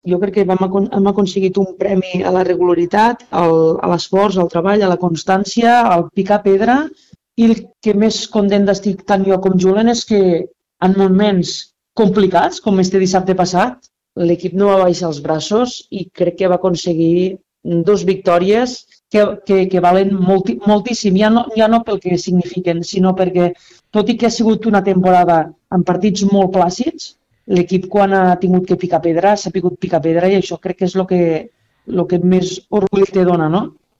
jo crec que hem aconseguit un premi a la regularitat, a l'esforç, al treball, a la constància, al picar pedra, i el que més content estic tant jo com Julen és que en moments complicats, com este dissabte passat, l'equip no va baixar els braços i crec que va aconseguir 2 victòries que valen moltíssim, ja no pel que signifiquen, sinó perquè, tot i que ha sigut una temporada amb partits molt plàcids, l'equip quan ha tingut que picar pedra, s'ha pogut picar pedra i això crec que és el que més orgull te dona, no?